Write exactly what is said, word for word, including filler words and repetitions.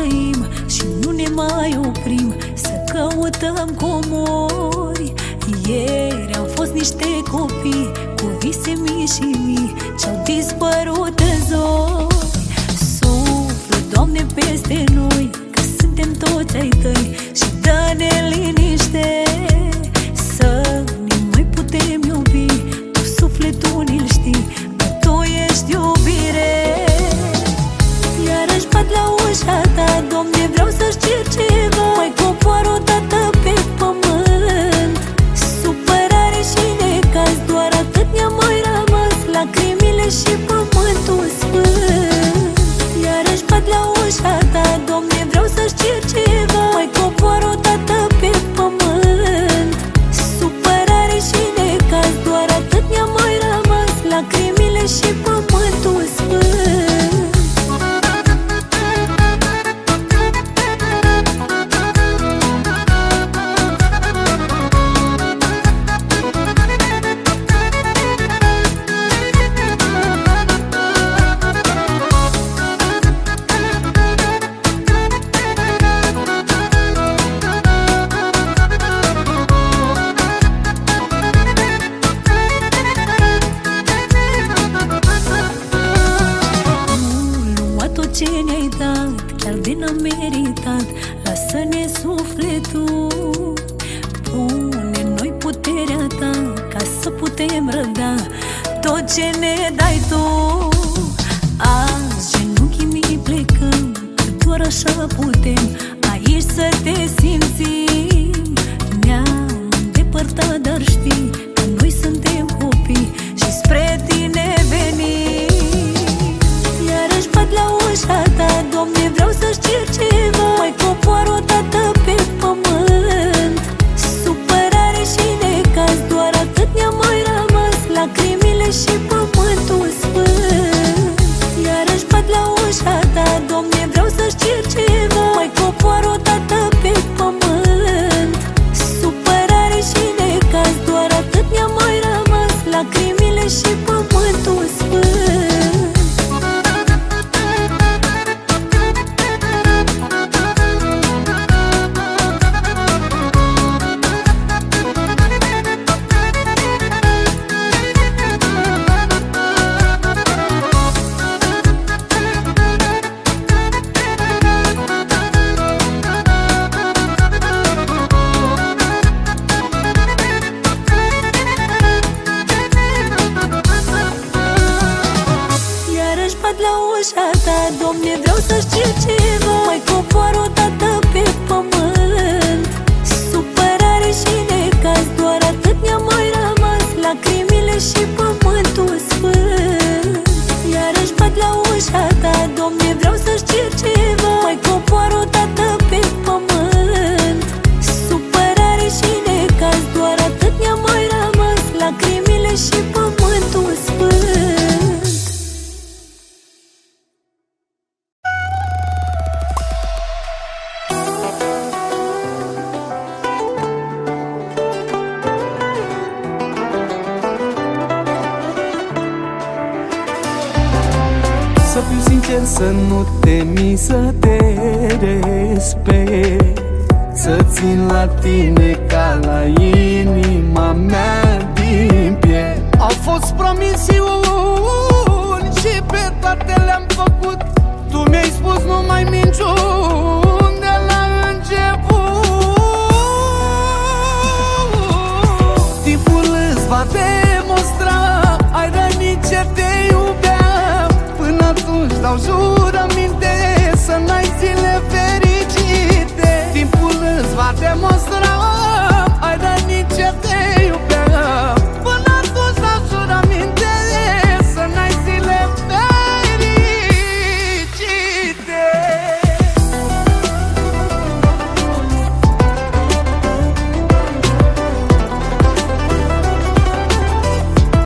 trăim și nu ne mai oprim să căutăm comori. Ieri am fost niște copii cu vise mii și mii ce-au dispărut în zori. Suflă, Doamne, peste noi, că suntem toți ai Tăi, și dă-ne liniște să ne mai putem iubi. Tu sufletul ni-l știi, că Tu ești iubire. Iarăși bat la ușa Ta, Doamne, vreau să-și cer ceva. Mai cobor o dată pe pământ. Supărare și necaz, doar atât ne-a mai rămas, lacrimile și pământul sfânt. Iarăși bat la ușa Ta, Doamne, vreau să-și cer ceva. Mai cobor o dată pe pământ. Supărare și necaz, doar atât ne-a mai rămas, lacrimile și pământul sfânt. Ce ne-ai dat, chiar de n-am meritat, lasă-ne sufletul. Pune în noi puterea Ta, ca să putem răbda tot ce ne dai Tu. Azi genunchii mi plecăm, că doar așa putem aici să Te simțim. Ne-am îndepărtat, dar știi că noi suntem copii și spre Tine venim. Iarăși bat la ușa Ta, Doamne, vreau să-și cer ceva. Mai cobor o dată pe pământ. Supărare și necaz, doar atât ne-a mai rămas, lacrimile și pământul sfânt. Iarăși bat la ușa Ta, Doamne, vreau să-și cer ceva. Mai cobor o dată pe pământ. Supărare și necaz, doar atât ne-a mai rămas, lacrimile și pământul sfânt. La ușa Ta, Doamne, vreau să-și cer ceva. Mai cobor o dată pe pământ. Supărare și necaz, doar atât ne-a mai rămas, lacrimile și pământul sfânt. Iarăși bat la ușa Ta, Doamne, vreau să-și cer ceva. Mai cobor o dată pe pământ. Supărare și necaz, doar atât ne-a mai rămas, lacrimile și pământul sfânt. Să fiu sincer, să nu temi, să te respect, să țin la tine ca la